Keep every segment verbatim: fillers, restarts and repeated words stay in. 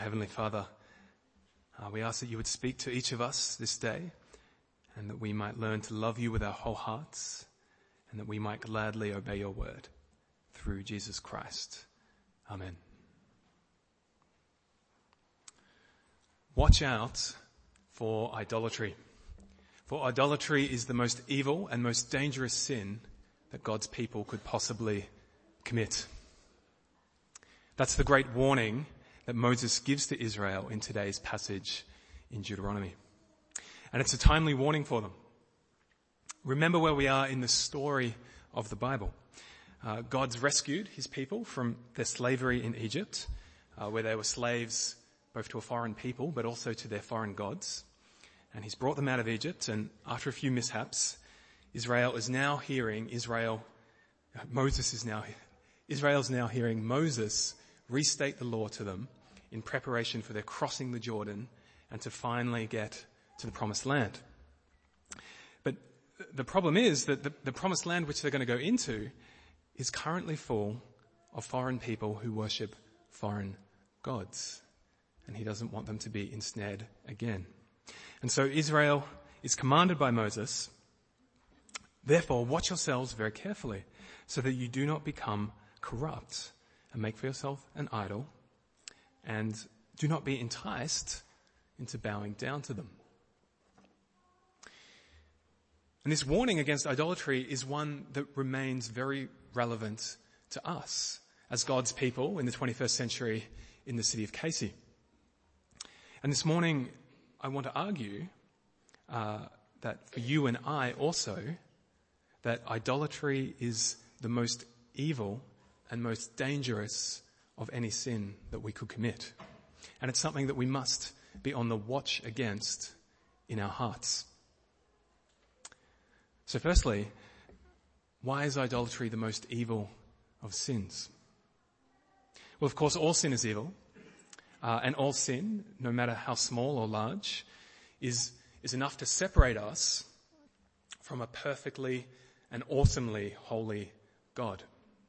Heavenly Father, uh, we ask that you would speak to each of us this day, and that we might learn to love you with our whole hearts, and that we might gladly obey your word through Jesus Christ. Amen. Watch out for idolatry. For idolatry is the most evil and most dangerous sin that God's people could possibly commit. That's the great warning that Moses gives to Israel in today's passage in Deuteronomy. And it's a timely warning for them. Remember where we are in the story of the Bible. Uh, God's rescued his people from their slavery in Egypt, uh, where they were slaves both to a foreign people but also to their foreign gods. And he's brought them out of Egypt, and after a few mishaps, Israel is now hearing, Israel, Moses is now, Israel's now hearing Moses restate the law to them in preparation for their crossing the Jordan and to finally get to the promised land. But the problem is that the, the promised land which they're going to go into is currently full of foreign people who worship foreign gods. And he doesn't want them to be ensnared again. And so Israel is commanded by Moses, therefore watch yourselves very carefully so that you do not become corrupt and make for yourself an idol, and do not be enticed into bowing down to them. And this warning against idolatry is one that remains very relevant to us as God's people in the twenty-first century in the city of Casey. And this morning, I want to argue uh, that for you and I also, that idolatry is the most evil and most dangerous of any sin that we could commit. And it's something that we must be on the watch against in our hearts. So firstly, why is idolatry the most evil of sins? Well, of course, all sin is evil. Uh, and all sin, no matter how small or large, is, is enough to separate us from a perfectly and awesomely holy God.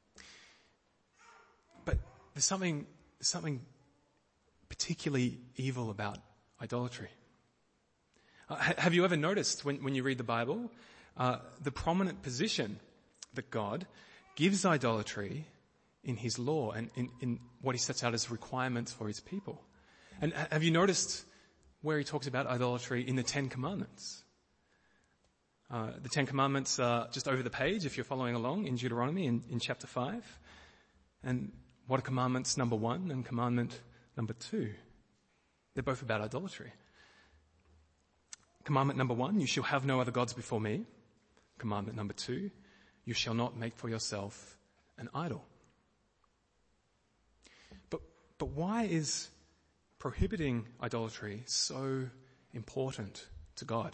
But there's something, something particularly evil about idolatry. Uh, have you ever noticed when, when you read the Bible, uh, the prominent position that God gives idolatry in his law and in, in what he sets out as requirements for his people? And have you noticed where he talks about idolatry in the Ten Commandments? Uh, the Ten Commandments are just over the page if you're following along in Deuteronomy in, in chapter five. And what are commandments number one and commandment number two? They're both about idolatry. Commandment number one, you shall have no other gods before me. Commandment number two, you shall not make for yourself an idol. But, but why is prohibiting idolatry so important to God?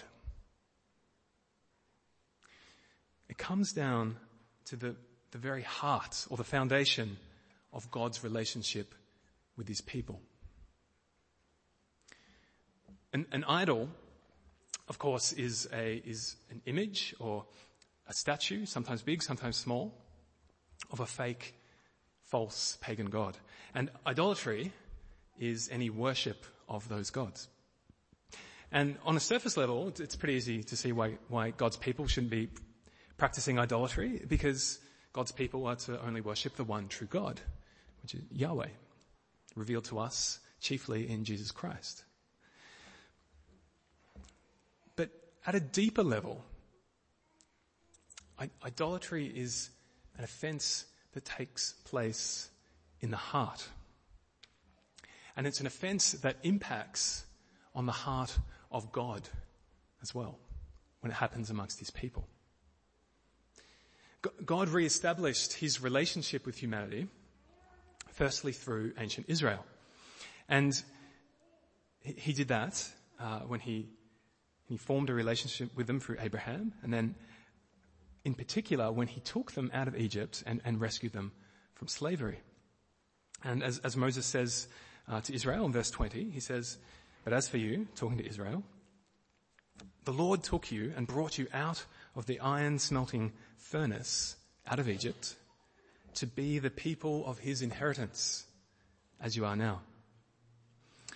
It comes down to the, the very heart or the foundation of God's relationship with his people. An, an idol, of course, is a, is an image or a statue, sometimes big, sometimes small, of a fake, false pagan god. And idolatry is any worship of those gods. And on a surface level, it's pretty easy to see why, why God's people shouldn't be practicing idolatry, because God's people are to only worship the one true God, which is Yahweh, revealed to us chiefly in Jesus Christ. But at a deeper level, idolatry is an offense that takes place in the heart. And it's an offense that impacts on the heart of God as well when it happens amongst his people. God re-established his relationship with humanity, firstly through ancient Israel. And he did that uh, when he, he formed a relationship with them through Abraham, and then in particular when he took them out of Egypt and, and rescued them from slavery. And as, as Moses says uh, to Israel in verse twenty, he says, "But as for you," talking to Israel, "the Lord took you and brought you out of the iron smelting furnace, out of Egypt, to be the people of his inheritance, as you are now."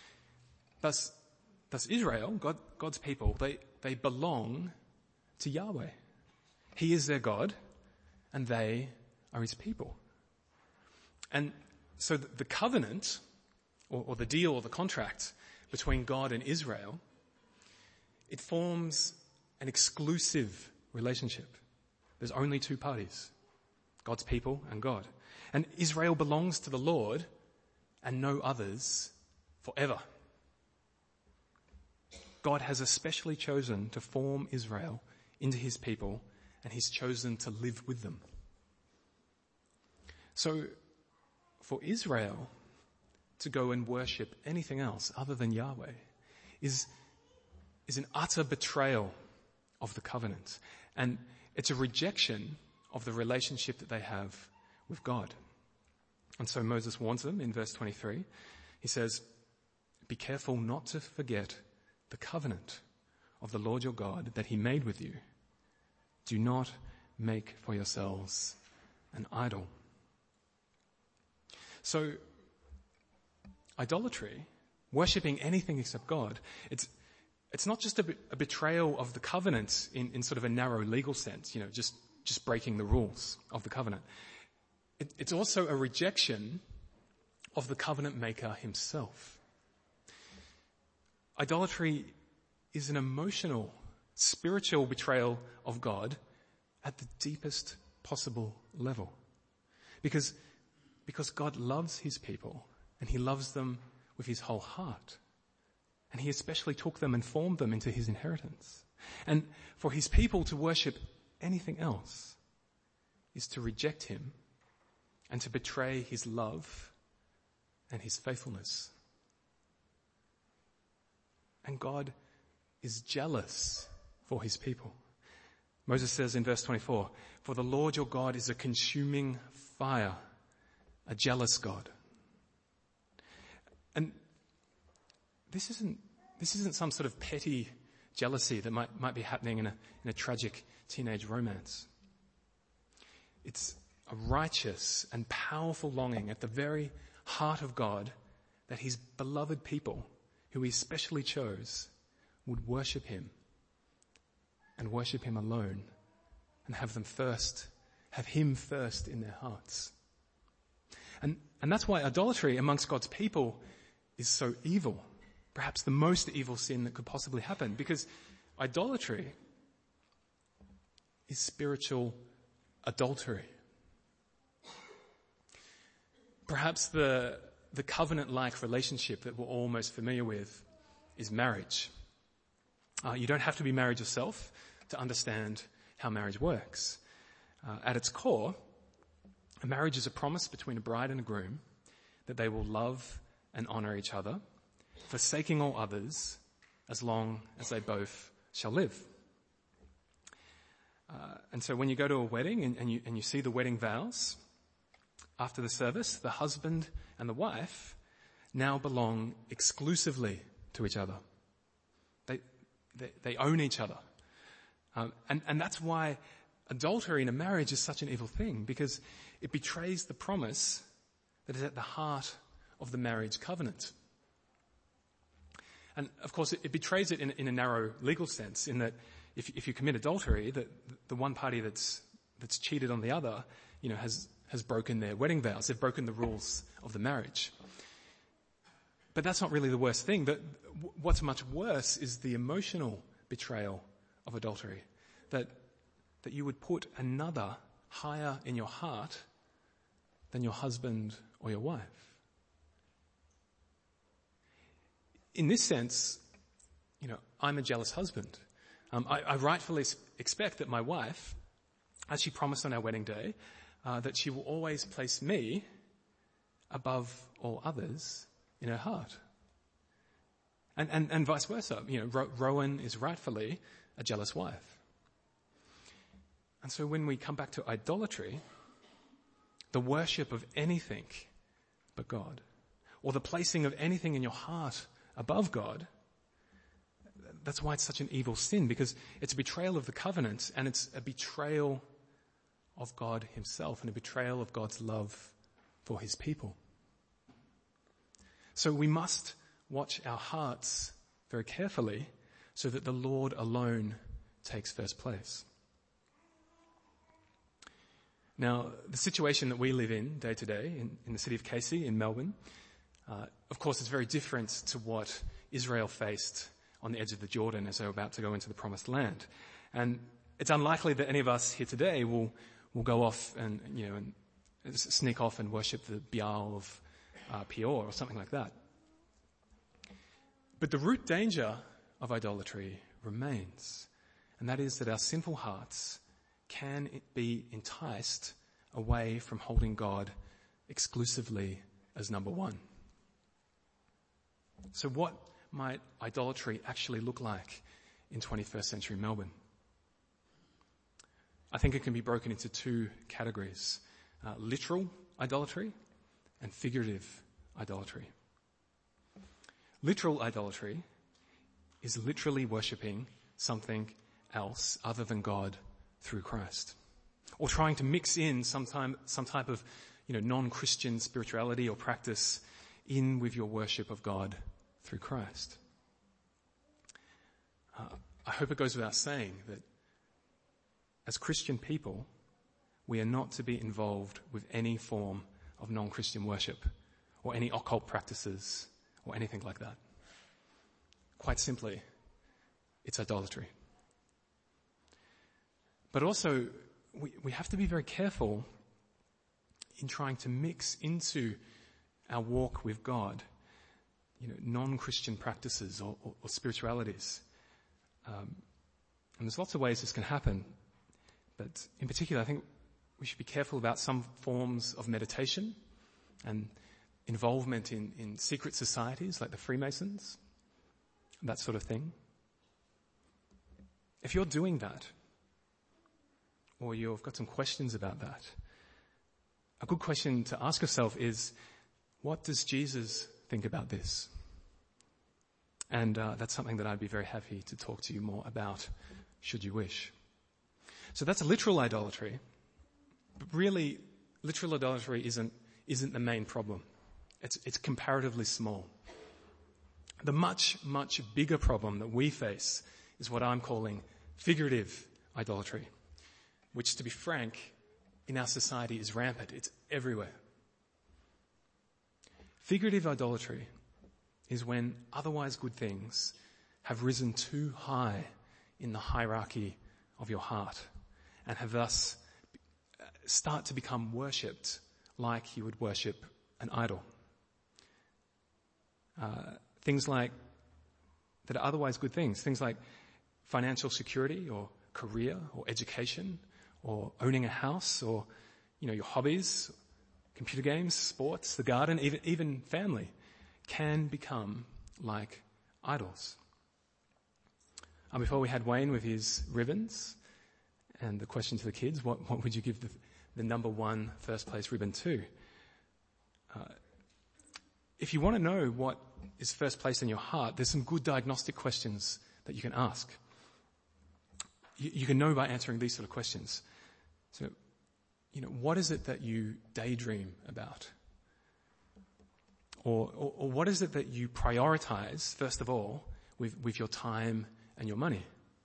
Thus, thus Israel, God, God's people, they, they belong to Yahweh. He is their God, and they are his people. And so the covenant, or, or the deal or the contract between God and Israel, it forms an exclusive relationship. There's only two parties, God's people and God. And Israel belongs to the Lord and no others forever. God has especially chosen to form Israel into his people, and he's chosen to live with them. So, for Israel to go and worship anything else other than Yahweh is, is an utter betrayal of the covenant. And it's a rejection of the relationship that they have with God. And so Moses warns them in verse twenty-three. He says, "Be careful not to forget the covenant of the Lord your God that he made with you. Do not make for yourselves an idol." So, idolatry, worshipping anything except God, it's it's not just a, be- a betrayal of the covenant in, in sort of a narrow legal sense, you know, just, just breaking the rules of the covenant. It, it's also a rejection of the covenant maker himself. Idolatry is an emotional, spiritual betrayal of God at the deepest possible level. Because, because God loves his people, and he loves them with his whole heart. And he especially took them and formed them into his inheritance. And for his people to worship anything else is to reject him and to betray his love and his faithfulness. And God is jealous for his people. Moses says in verse twenty-four, "For the Lord your God is a consuming fire, a jealous God." And this isn't, this isn't some sort of petty jealousy that might, might be happening in a, in a tragic teenage romance. It's a righteous and powerful longing at the very heart of God that his beloved people, who he specially chose, would worship him and worship him alone and have them first, have him first in their hearts. And, and that's why idolatry amongst God's people is so evil, perhaps the most evil sin that could possibly happen, because idolatry is spiritual adultery. Perhaps the, the covenant-like relationship that we're all most familiar with is marriage. Uh, you don't have to be married yourself to understand how marriage works. Uh, at its core, a marriage is a promise between a bride and a groom that they will love and honour each other, forsaking all others as long as they both shall live. Uh, and so when you go to a wedding and, and, you, and you see the wedding vows, after the service, the husband and the wife now belong exclusively to each other. They, they, they own each other. Um, and, and that's why adultery in a marriage is such an evil thing, because it betrays the promise that is at the heart of the marriage covenant. And of course, it, it betrays it in, in a narrow legal sense, in that if, if you commit adultery, that the one party that's that's cheated on the other, you know, has has broken their wedding vows. They've broken the rules of the marriage. But that's not really the worst thing. That what's much worse is the emotional betrayal of adultery. That that you would put another higher in your heart than your husband or your wife. In this sense, you know, I'm a jealous husband. Um, I, I rightfully expect that my wife, as she promised on our wedding day, uh, that she will always place me above all others in her heart. And, and, and vice versa. You know, Ro- Rowan is rightfully a jealous wife. And so when we come back to idolatry, the worship of anything but God, or the placing of anything in your heart above God, that's why it's such an evil sin, because it's a betrayal of the covenant, and it's a betrayal of God himself and a betrayal of God's love for his people. So we must watch our hearts very carefully so that the Lord alone takes first place. Now, the situation that we live in day to day in, in the city of Casey in Melbourne, uh, of course, is very different to what Israel faced on the edge of the Jordan as they were about to go into the promised land. And it's unlikely that any of us here today will, will go off and, you know, and sneak off and worship the Baal of uh, Peor or something like that. But the root danger of idolatry remains, and that is that our sinful hearts can be enticed away from holding God exclusively as number one. So what might idolatry actually look like in twenty-first century Melbourne? I think it can be broken into two categories, uh, literal idolatry and figurative idolatry. Literal idolatry is literally worshipping something else other than God through Christ, or trying to mix in some, time, some type of, you know, non-Christian spirituality or practice in with your worship of God through Christ. Uh, I hope it goes without saying that as Christian people, we are not to be involved with any form of non-Christian worship or any occult practices or anything like that. Quite simply, it's idolatry. But also, we, we have to be very careful in trying to mix into our walk with God, you know, non-Christian practices or, or, or spiritualities. Um, and there's lots of ways this can happen. But in particular, I think we should be careful about some forms of meditation and involvement in, in secret societies like the Freemasons, that sort of thing. If you're doing that, or you've got some questions about that, a good question to ask yourself is, what does Jesus think about this? And uh, that's something that I'd be very happy to talk to you more about, should you wish. So that's a literal idolatry, but really, literal idolatry isn't isn't the main problem. It's it's comparatively small. The much, much bigger problem that we face is what I'm calling figurative idolatry, which, to be frank, in our society is rampant. It's everywhere. Figurative idolatry is when otherwise good things have risen too high in the hierarchy of your heart and have thus start to become worshipped like you would worship an idol. Uh, things like, that are otherwise good things, things like financial security or career or education or owning a house or, you know, your hobbies, computer games, sports, the garden, even, even family can become like idols. Uh, before we had Wayne with his ribbons and the question to the kids, what, what would you give the, the number one first place ribbon to? Uh, if you want to know what is first place in your heart, there's some good diagnostic questions that you can ask. You, you can know by answering these sort of questions. So, you know, what is it that you daydream about? Or, or, or what is it that you prioritize, first of all, with, with your time and your money?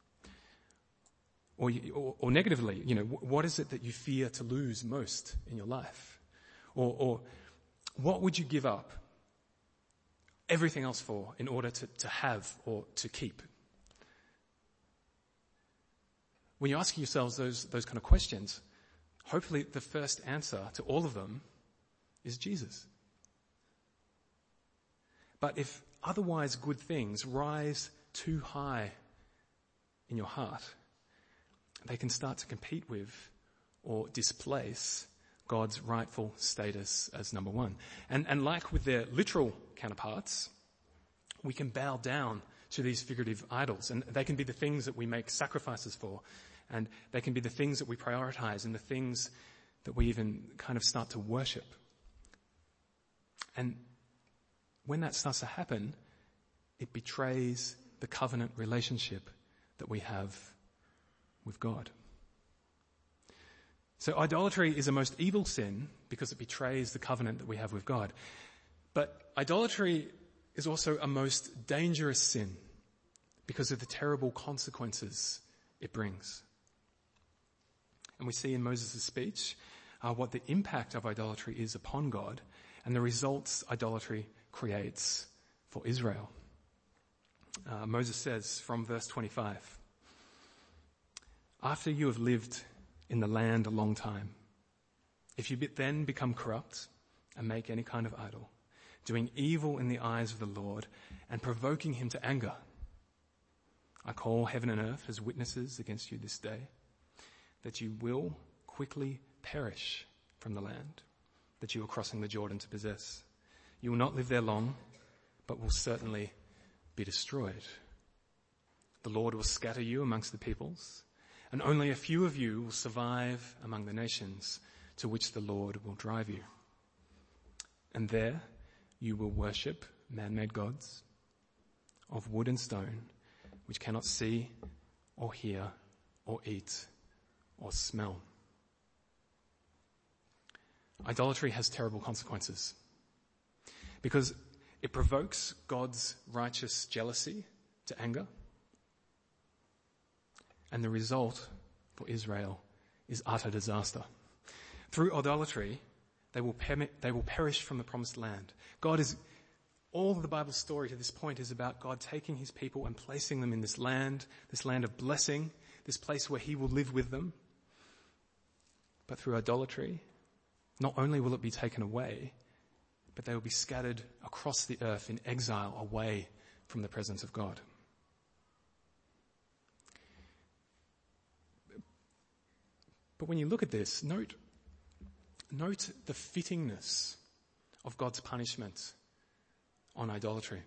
Or, you, or, or negatively, you know, what is it that you fear to lose most in your life? Or, or what would you give up everything else for in order to, to have or to keep? When you're asking yourselves those, those kind of questions, hopefully the first answer to all of them is Jesus. But if otherwise good things rise too high in your heart, they can start to compete with or displace God's rightful status as number one. And, and like with their literal counterparts, we can bow down to these figurative idols, and they can be the things that we make sacrifices for, and they can be the things that we prioritize and the things that we even kind of start to worship. And when that starts to happen, it betrays the covenant relationship that we have with God. So idolatry is a most evil sin because it betrays the covenant that we have with God. But idolatry is also a most dangerous sin because of the terrible consequences it brings. And we see in Moses' speech uh, what the impact of idolatry is upon God and the results idolatry creates for Israel. Uh, Moses says from verse twenty-five, "After you have lived in the land a long time, if you then become corrupt and make any kind of idol, doing evil in the eyes of the Lord and provoking him to anger, I call heaven and earth as witnesses against you this day, that you will quickly perish from the land that you are crossing the Jordan to possess. You will not live there long, but will certainly be destroyed. The Lord will scatter you amongst the peoples, and only a few of you will survive among the nations to which the Lord will drive you. And there you will worship man-made gods of wood and stone, which cannot see or hear or eat or smell." Idolatry has terrible consequences because it provokes God's righteous jealousy to anger. And the result for Israel is utter disaster. Through idolatry, they will, per- they will perish from the promised land. God is, all of the Bible story to this point is about God taking his people and placing them in this land, this land of blessing, this place where he will live with them. But through idolatry, not only will it be taken away, but they will be scattered across the earth in exile away from the presence of God. But when you look at this, note, note the fittingness of God's punishment on idolatry.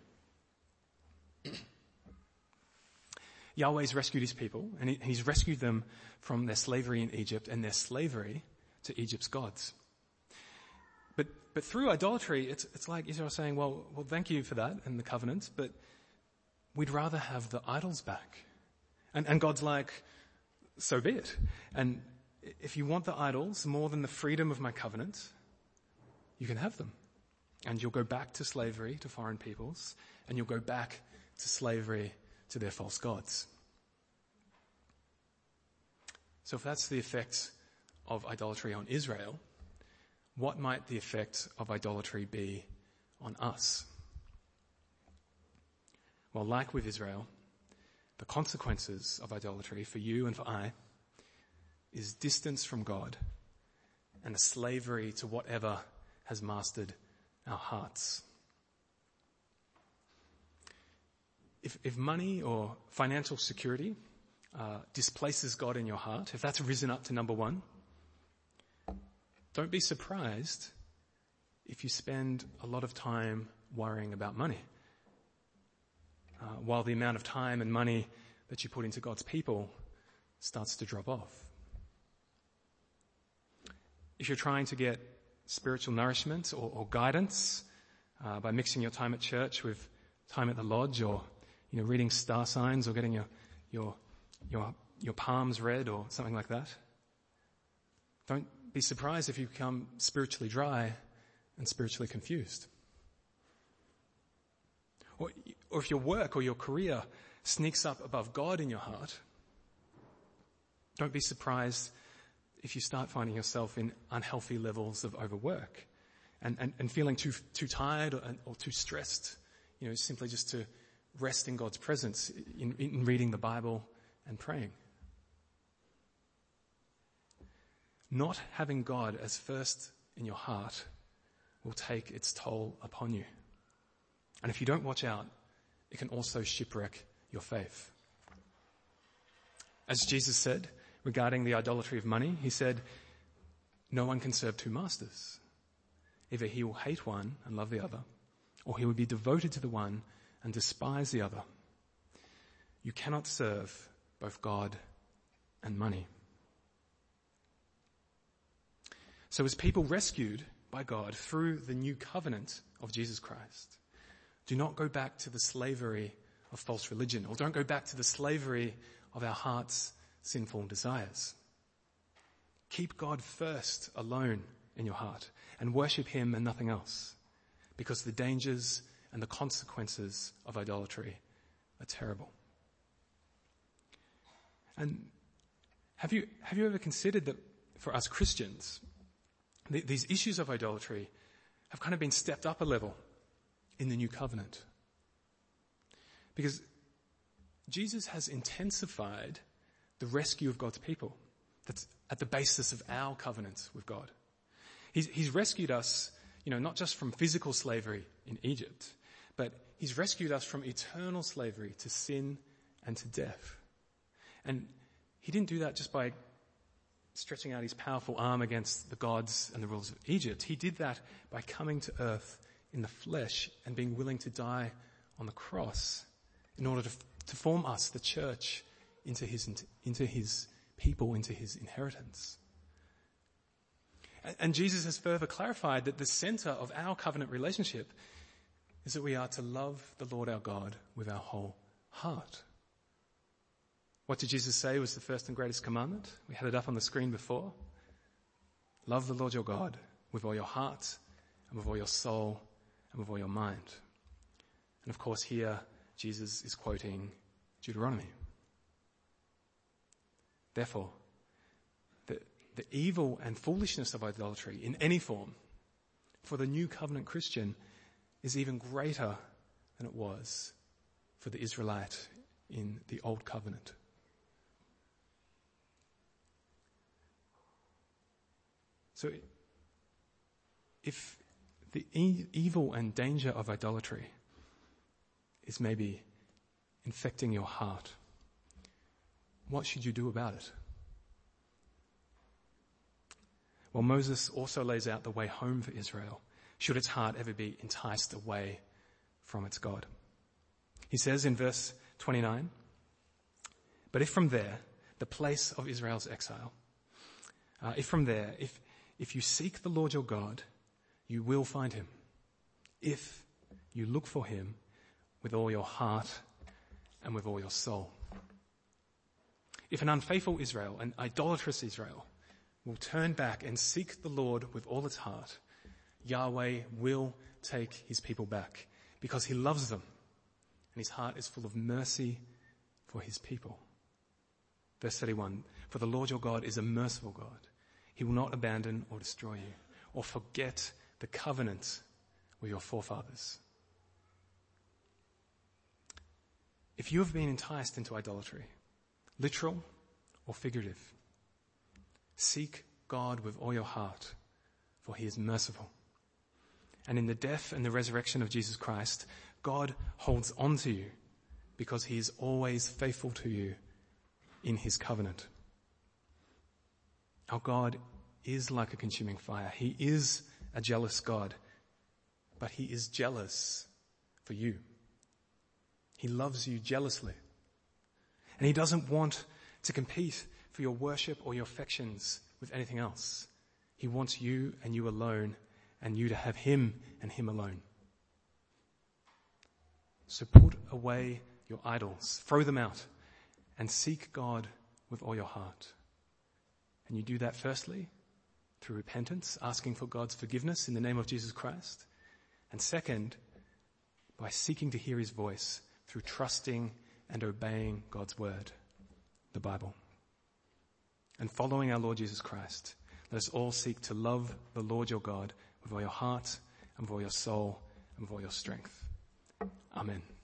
Yahweh's rescued his people, and he's rescued them from their slavery in Egypt and their slavery to Egypt's gods. But but through idolatry, it's it's like Israel saying, well, well, thank you for that and the covenant, but we'd rather have the idols back. And and God's like, so be it. And if you want the idols more than the freedom of my covenant, you can have them. And you'll go back to slavery to foreign peoples, and you'll go back to slavery to their false gods. So if that's the effect of idolatry on Israel, what might the effect of idolatry be on us? Well, like with Israel, the consequences of idolatry for you and for I is distance from God and a slavery to whatever has mastered our hearts. If, if money or financial security uh, displaces God in your heart, if that's risen up to number one, don't be surprised if you spend a lot of time worrying about money, uh, while the amount of time and money that you put into God's people starts to drop off. If you're trying to get spiritual nourishment or, or guidance uh, by mixing your time at church with time at the lodge, or you know, reading star signs, or getting your your your your palms read, or something like that, don't be surprised if you become spiritually dry and spiritually confused. Or, or if your work or your career sneaks up above God in your heart, don't be surprised if you start finding yourself in unhealthy levels of overwork and, and, and feeling too too tired or, or too stressed, you know, simply just to rest in God's presence in, in reading the Bible and praying. Not having God as first in your heart will take its toll upon you. And if you don't watch out, it can also shipwreck your faith. As Jesus said regarding the idolatry of money, he said, no one can serve two masters. Either he will hate one and love the other, or he will be devoted to the one and despise the other. You cannot serve both God and money. So as people rescued by God through the new covenant of Jesus Christ, do not go back to the slavery of false religion, or don't go back to the slavery of our heart's sinful desires. Keep God first alone in your heart and worship him and nothing else, because the dangers and the consequences of idolatry are terrible. And have you, have you ever considered that for us Christians, th- these issues of idolatry have kind of been stepped up a level in the new covenant? Because Jesus has intensified the rescue of God's people. That's at the basis of our covenant with God. He's, he's rescued us, you know, not just from physical slavery in Egypt, but he's rescued us from eternal slavery to sin and to death. And he didn't do that just by stretching out his powerful arm against the gods and the rulers of Egypt. He did that by coming to earth in the flesh and being willing to die on the cross in order to, to form us, the church, into his, into his people, into his inheritance. And, and Jesus has further clarified that the center of our covenant relationship is that we are to love the Lord our God with our whole heart. What did Jesus say was the first and greatest commandment? We had it up on the screen before. Love the Lord your God with all your heart and with all your soul and with all your mind. And of course here Jesus is quoting Deuteronomy. Therefore, the, the evil and foolishness of idolatry in any form for the new covenant Christian is even greater than it was for the Israelite in the old covenant. So if the e- evil and danger of idolatry is maybe infecting your heart, what should you do about it? Well, Moses also lays out the way home for Israel, should its heart ever be enticed away from its God. He says in verse twenty-nine, "But if from there, the place of Israel's exile, uh, if from there, if If you seek the Lord your God, you will find him. If you look for him with all your heart and with all your soul." If an unfaithful Israel, an idolatrous Israel, will turn back and seek the Lord with all its heart, Yahweh will take his people back because he loves them and his heart is full of mercy for his people. Verse thirty-one, "For the Lord your God is a merciful God. He will not abandon or destroy you or forget the covenant with your forefathers." If you have been enticed into idolatry, literal or figurative, seek God with all your heart, for he is merciful. And in the death and the resurrection of Jesus Christ, God holds on to you because he is always faithful to you in his covenant. Our God is like a consuming fire. He is a jealous God, but he is jealous for you. He loves you jealously. And he doesn't want to compete for your worship or your affections with anything else. He wants you and you alone, and you to have him and him alone. So put away your idols, throw them out, and seek God with all your heart. And you do that firstly through repentance, asking for God's forgiveness in the name of Jesus Christ. And second, by seeking to hear his voice through trusting and obeying God's word, the Bible. And following our Lord Jesus Christ, let us all seek to love the Lord your God with all your heart and with all your soul and with all your strength. Amen.